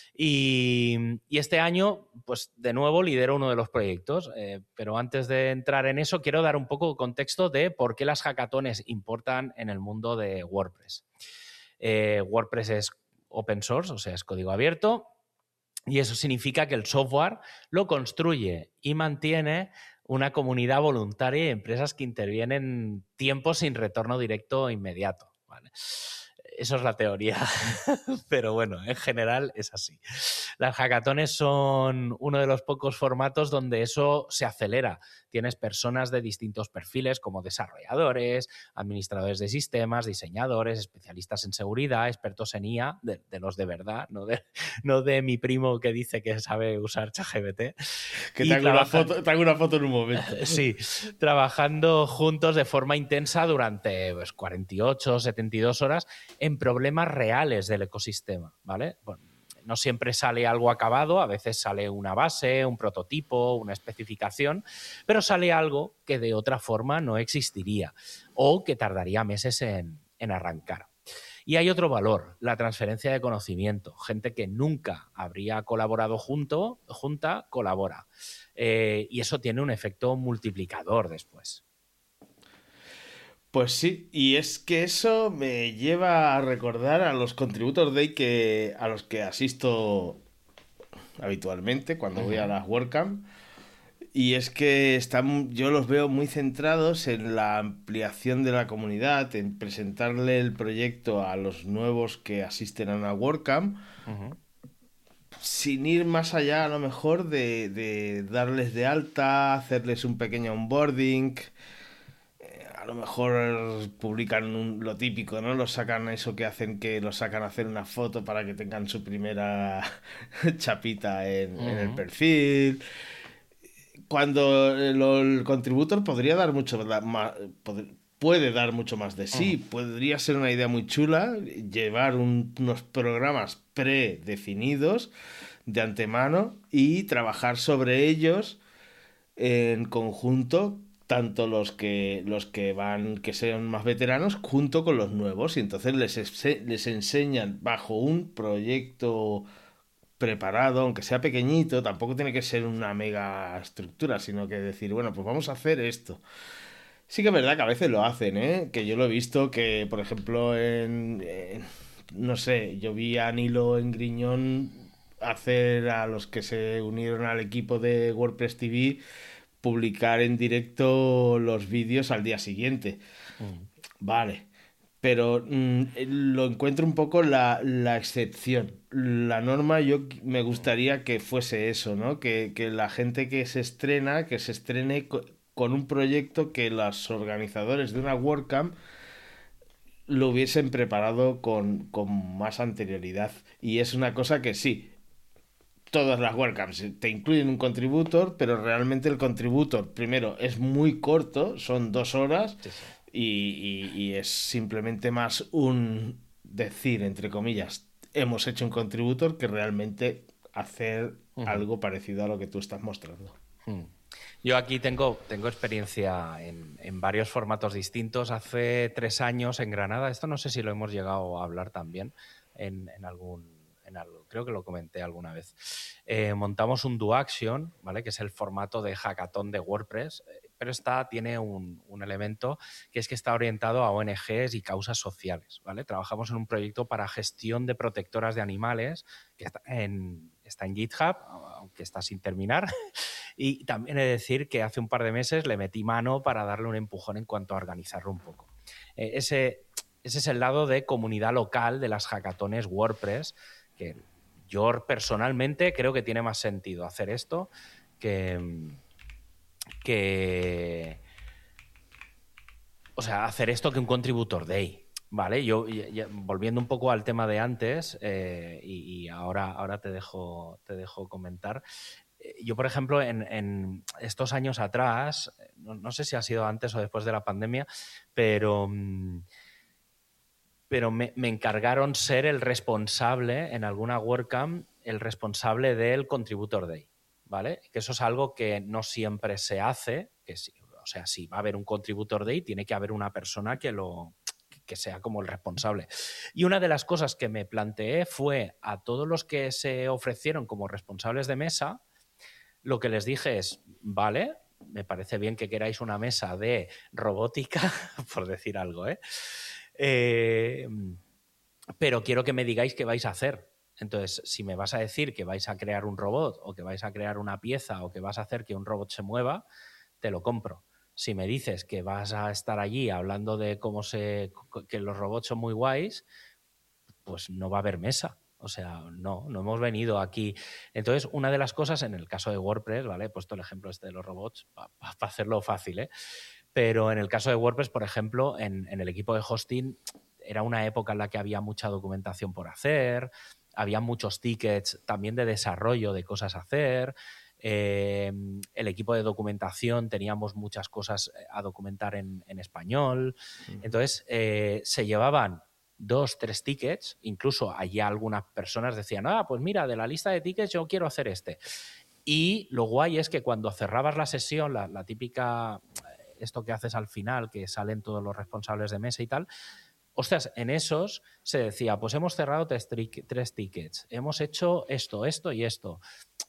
S2: Y este año, pues de nuevo lidero uno de los proyectos, pero antes de entrar en eso quiero dar un poco de contexto de por qué las hackatones importan en el mundo de WordPress. WordPress es open source, o sea, es código abierto, y eso significa que el software lo construye y mantiene una comunidad voluntaria y empresas que intervienen tiempo sin retorno directo inmediato, ¿vale? Eso es la teoría, pero bueno, en general es así. Las hackatones son uno de los pocos formatos donde eso se acelera. Tienes personas de distintos perfiles como desarrolladores, administradores de sistemas, diseñadores, especialistas en seguridad, expertos en IA, de los de verdad, no de mi primo que dice que sabe usar ChatGPT.
S1: Que te hago una foto en un momento.
S2: Sí, trabajando juntos de forma intensa durante 48, 72 horas en problemas reales del ecosistema, ¿vale? Bueno, no siempre sale algo acabado, a veces sale una base, un prototipo, una especificación, pero sale algo que de otra forma no existiría o que tardaría meses en arrancar. Y hay otro valor, la transferencia de conocimiento. Gente que nunca habría colaborado junta, colabora. Y eso tiene un efecto multiplicador después.
S1: Pues sí, y es que eso me lleva a recordar a los Contributor Day a los que asisto habitualmente cuando voy a
S2: Ujú,
S1: las WordCamp. Y es que yo los veo muy centrados en la ampliación de la comunidad, en presentarle el proyecto a los nuevos que asisten a una WordCamp,
S2: ujú.
S1: sin ir más allá a lo mejor de darles de alta, hacerles un pequeño onboarding. A lo mejor publican lo típico, ¿no? Los sacan eso que hacen, que los sacan a hacer una foto para que tengan su primera chapita en el
S2: Ujú.
S1: perfil. Cuando el contributor podría dar más, puede dar mucho más de
S2: Ujú.
S1: sí. Podría ser una idea muy chula llevar unos programas predefinidos de antemano y trabajar sobre ellos en conjunto, tanto los que van, que sean más veteranos, junto con los nuevos. Y entonces les enseñan bajo un proyecto preparado, aunque sea pequeñito, tampoco tiene que ser una mega estructura, sino que decir, bueno, pues vamos a hacer esto. Sí que es verdad que a veces lo hacen, ¿eh? Que yo lo he visto que, por ejemplo, no sé, yo vi a Nilo en Griñón hacer a los que se unieron al equipo de WordPress TV publicar en directo los vídeos al día siguiente.
S2: Ujú.
S1: Vale, pero lo encuentro un poco la excepción. La norma me gustaría que fuese eso, ¿no? Que la gente que se estrena, que se estrene con un proyecto que los organizadores de una WordCamp lo hubiesen preparado con más anterioridad. Y es una cosa que sí, todas las WordCamps te incluyen un contributor, pero realmente el contributor, primero, es muy corto, son 2 horas,
S2: Sí, sí.
S1: y es simplemente más un decir, entre comillas, hemos hecho un contributor que realmente hacer
S2: Ujú.
S1: algo parecido a lo que tú estás mostrando.
S2: Mm. Yo aquí tengo experiencia en varios formatos distintos. Hace 3 años en Granada, esto no sé si lo hemos llegado a hablar también en algo, creo que lo comenté alguna vez. Montamos un Do Action, ¿vale? Que es el formato de hackathon de WordPress, pero tiene un elemento que es que está orientado a ONGs y causas sociales, ¿vale? Trabajamos en un proyecto para gestión de protectoras de animales que está en GitHub, aunque está sin terminar. Y también he de decir que hace un par de meses le metí mano para darle un empujón en cuanto a organizarlo un poco. Ese es el lado de comunidad local de las hackatones WordPress, que yo personalmente creo que tiene más sentido hacer esto que, que o sea, hacer esto que un contributor day. Vale, yo volviendo un poco al tema de antes, y ahora te dejo comentar. Yo, por ejemplo, en estos años atrás, no sé si ha sido antes o después de la pandemia, pero, pero me encargaron ser el responsable en alguna WordCamp, el responsable del Contributor Day, ¿vale? Que eso es algo que no siempre se hace, que sí, o sea, si va a haber un Contributor Day, tiene que haber una persona que sea como el responsable. Y una de las cosas que me planteé fue a todos los que se ofrecieron como responsables de mesa, lo que les dije es, vale, me parece bien que queráis una mesa de robótica, por decir algo, ¿eh? Eh, pero quiero que me digáis qué vais a hacer. Entonces, si me vas a decir que vais a crear un robot o que vais a crear una pieza o que vas a hacer que un robot se mueva, te lo compro. Si me dices que vas a estar allí hablando de que los robots son muy guays, pues no va a haber mesa. O sea, no hemos venido aquí. Entonces, una de las cosas en el caso de WordPress, ¿vale? He puesto el ejemplo este de los robots para hacerlo fácil, ¿eh? Pero en el caso de WordPress, por ejemplo, en el equipo de hosting era una época en la que había mucha documentación por hacer, había muchos tickets también de desarrollo de cosas a hacer. El equipo de documentación teníamos muchas cosas a documentar en español. Entonces, se llevaban 2, 3 tickets, incluso allá algunas personas decían, pues mira, de la lista de tickets yo quiero hacer este. Y lo guay es que cuando cerrabas la sesión, la típica, esto que haces al final, que salen todos los responsables de mesa y tal, ostras, en esos se decía, pues hemos cerrado 3 tickets, hemos hecho esto y esto.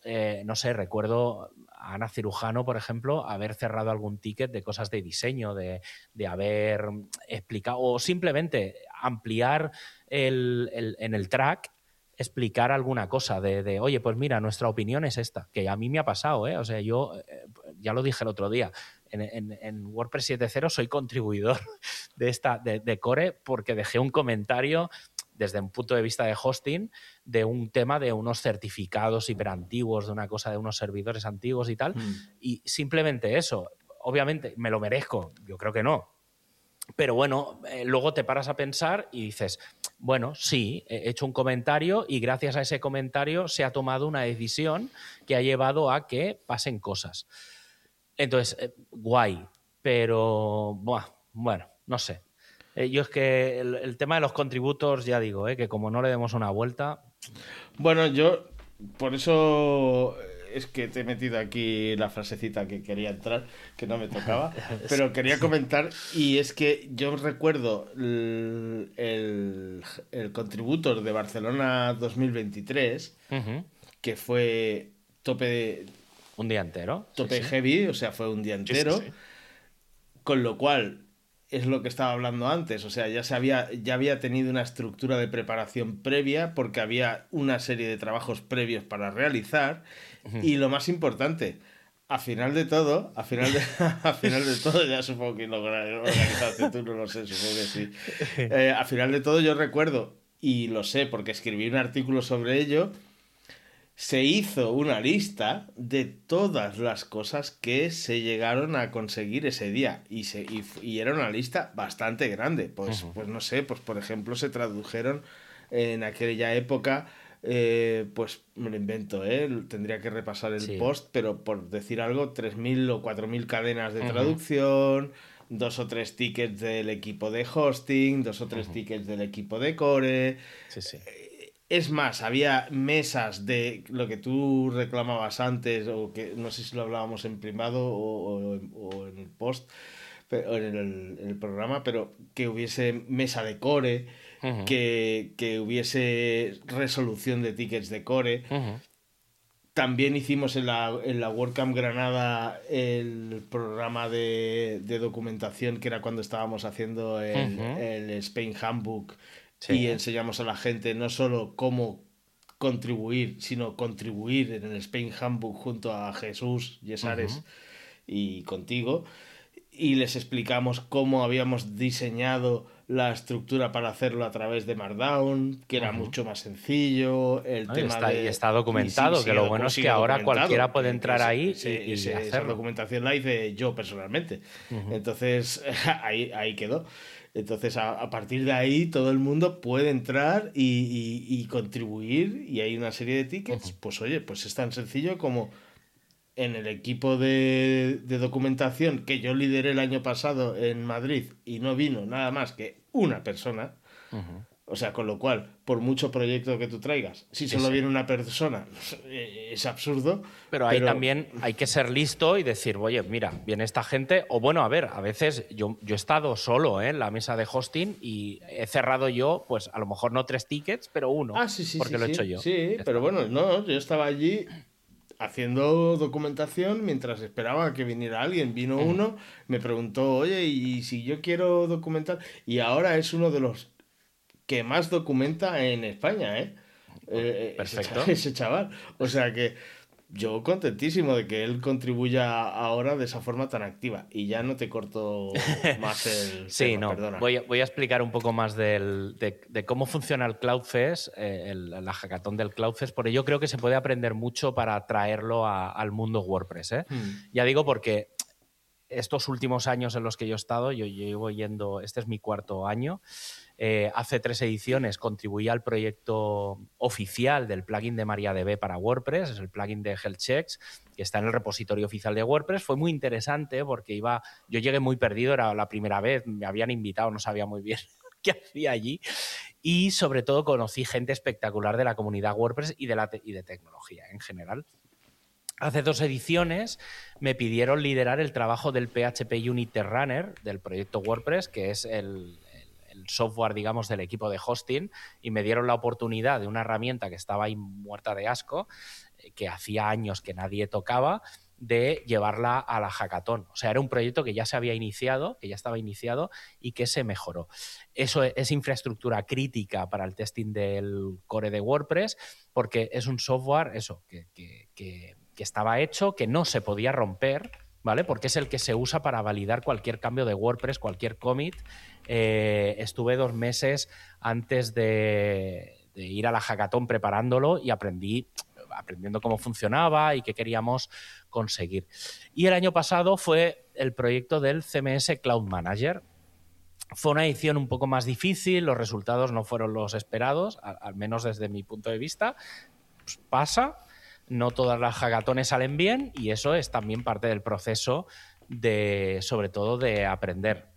S2: no sé, recuerdo a Ana Cirujano, por ejemplo, haber cerrado algún ticket de cosas de diseño, de haber explicado, o simplemente ampliar en el track, explicar alguna cosa de oye, pues mira, nuestra opinión es esta, que a mí me ha pasado, ¿eh? O sea, yo ya lo dije el otro día, en WordPress 7.0 soy contribuidor de Core porque dejé un comentario desde un punto de vista de hosting, de un tema de unos certificados hiperantiguos, de una cosa de unos servidores antiguos y tal, y simplemente eso. Obviamente, ¿me lo merezco? Yo creo que no. Pero bueno, luego te paras a pensar y dices, bueno, sí, he hecho un comentario y gracias a ese comentario se ha tomado una decisión que ha llevado a que pasen cosas. Entonces, guay, pero bueno, no sé. Yo es que el tema de los contributos, ya digo, que como no le demos una vuelta...
S1: Bueno, yo por eso es que te he metido aquí la frasecita que quería entrar, que no me tocaba, pero quería comentar, y es que yo recuerdo el contributor de Barcelona 2023, que fue tope...
S2: Un día entero.
S1: Tope heavy, o sea, fue un día entero,
S2: sí.
S1: Con lo cual... es lo que estaba hablando antes, o sea, ya había tenido una estructura de preparación previa porque había una serie de trabajos previos para realizar y lo más importante, a final de todo, a final de todo, ya supongo que lo organizaste tú, no lo sé, supongo que sí. A final de todo yo recuerdo, y lo sé porque escribí un artículo sobre ello, se hizo una lista de todas las cosas que se llegaron a conseguir ese día y era una lista bastante grande. Pues no sé, pues por ejemplo se tradujeron en aquella época, pues me lo invento, tendría que repasar el post, pero por decir algo, 3.000 o 4.000 cadenas de traducción, 2 o 3 tickets del equipo de hosting, 2 o 3 tickets del equipo de core.
S2: Sí.
S1: Es más, había mesas de lo que tú reclamabas antes, o que no sé si lo hablábamos en privado o en el post, o en el programa, pero que hubiese mesa de core, que hubiese resolución de tickets de core. También hicimos en la WordCamp Granada el programa de documentación, que era cuando estábamos haciendo el Spain Handbook. Sí. Y enseñamos a la gente no solo cómo contribuir, sino contribuir en el Spain Handbook junto a Jesús, Yesares y contigo. Y les explicamos cómo habíamos diseñado la estructura para hacerlo a través de Markdown, que era mucho más sencillo.
S2: Está documentado, que lo bueno es que ahora cualquiera puede entrar ahí y hacerlo.
S1: Esa documentación la hice yo personalmente. Entonces, ahí quedó. Entonces, a partir de ahí, todo el mundo puede entrar y contribuir, y hay una serie de tickets. Pues oye, pues es tan sencillo como en el equipo de documentación que yo lideré el año pasado en Madrid y no vino nada más que una persona. O sea, con lo cual, por mucho proyecto que tú traigas, si solo viene una persona, es absurdo.
S2: Pero ahí también hay que ser listo y decir, oye, mira, viene esta gente. O bueno, a ver, a veces yo he estado solo en la mesa de hosting y he cerrado yo, pues a lo mejor no 3 tickets, pero uno. Porque lo he hecho yo.
S1: Sí, pero bueno, no, yo estaba allí haciendo documentación mientras esperaba a que viniera alguien. Vino uno, me preguntó, oye, ¿y si yo quiero documentar? Y ahora es uno de los que más documenta en España,
S2: Perfecto.
S1: Ese chaval. O sea que yo contentísimo de que él contribuya ahora de esa forma tan activa. Y ya no te corto más el
S2: sí,
S1: tema,
S2: no.
S1: perdona.
S2: Voy a explicar un poco más de cómo funciona el CloudFest, la hackathon del CloudFest, porque yo creo que se puede aprender mucho para traerlo al mundo WordPress. Ya digo porque estos últimos años en los que yo he estado, yo llevo yendo, este es mi 4º año. Hace 3 ediciones contribuí al proyecto oficial del plugin de MariaDB para WordPress, es el plugin de Health Checks, que está en el repositorio oficial de WordPress. Fue muy interesante porque yo llegué muy perdido, era la primera vez, me habían invitado, no sabía muy bien qué hacía allí, y sobre todo conocí gente espectacular de la comunidad WordPress y de tecnología en general. Hace 2 ediciones me pidieron liderar el trabajo del PHP Unit Runner del proyecto WordPress, que es el el software, digamos, del equipo de hosting y me dieron la oportunidad de una herramienta que estaba ahí muerta de asco, que hacía años que nadie tocaba, de llevarla a la hackathon. O sea, era un proyecto que ya se había iniciado, que ya estaba iniciado y que se mejoró. Eso es infraestructura crítica para el testing del core de WordPress, porque es un software, eso, que estaba hecho, que no se podía romper, ¿vale? Porque es el que se usa para validar cualquier cambio de WordPress, cualquier commit. Estuve 2 meses antes de ir a la hackathon preparándolo y aprendiendo cómo funcionaba y qué queríamos conseguir. Y el año pasado fue el proyecto del CMS Cloud Manager. Fue una edición un poco más difícil, los resultados no fueron los esperados, al menos desde mi punto de vista. Pues pasa, no todas las hackatones salen bien y eso es también parte del proceso sobre todo de aprender.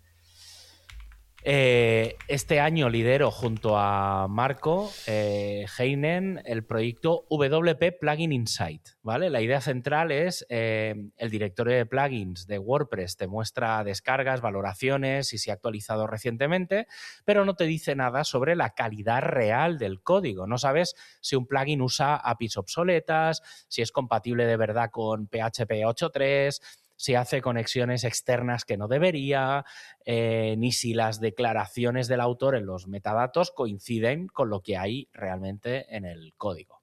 S2: Este año lidero junto a Marco Heinen el proyecto WP Plugin Insight, ¿vale? La idea central es el directorio de plugins de WordPress te muestra descargas, valoraciones y si ha actualizado recientemente, pero no te dice nada sobre la calidad real del código. No sabes si un plugin usa APIs obsoletas, si es compatible de verdad con PHP 8.3, si hace conexiones externas que no debería, ni si las declaraciones del autor en los metadatos coinciden con lo que hay realmente en el código.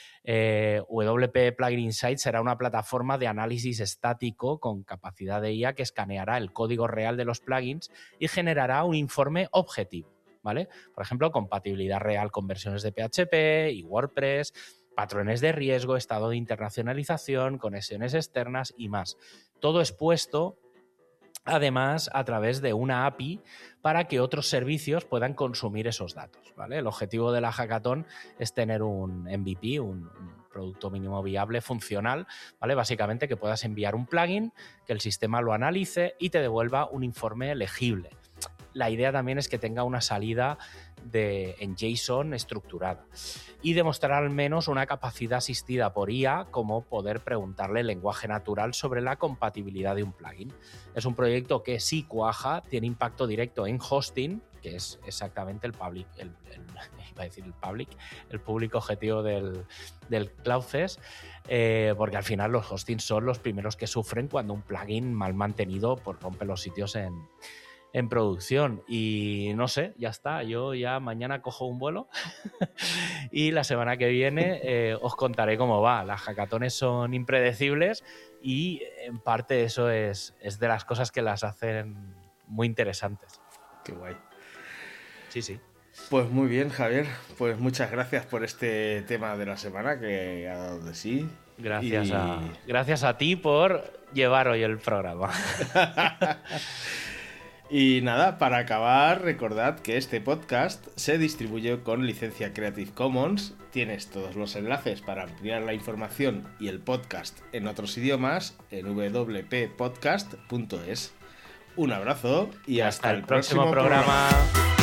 S2: WP Plugin Insight será una plataforma de análisis estático con capacidad de IA que escaneará el código real de los plugins y generará un informe objetivo, ¿vale? Por ejemplo, compatibilidad real con versiones de PHP y WordPress, patrones de riesgo, estado de internacionalización, conexiones externas y más. Todo expuesto, además, a través de una API para que otros servicios puedan consumir esos datos, ¿vale? El objetivo de la hackathon es tener un MVP, un producto mínimo viable funcional, ¿vale? Básicamente que puedas enviar un plugin, que el sistema lo analice y te devuelva un informe legible. La idea también es que tenga una salida en JSON estructurada y demostrar al menos una capacidad asistida por IA como poder preguntarle en lenguaje natural sobre la compatibilidad de un plugin. Es un proyecto que sí cuaja, tiene impacto directo en hosting, que es exactamente el público objetivo del CloudFest, porque al final los hostings son los primeros que sufren cuando un plugin mal mantenido pues, rompe los sitios en producción. Y no sé, ya está, yo ya mañana cojo un vuelo y la semana que viene os contaré cómo va. Las hackatones son impredecibles y en parte eso es de las cosas que las hacen muy interesantes.
S1: Qué guay.
S2: Sí, sí.
S1: Pues muy bien, Javier, pues muchas gracias por este tema de la semana que ha dado de sí.
S2: Gracias a ti por llevar hoy el programa.
S1: Y nada, para acabar, recordad que este podcast se distribuye con licencia Creative Commons. Tienes todos los enlaces para ampliar la información y el podcast en otros idiomas en wppodcast.es. Un abrazo y hasta el próximo programa.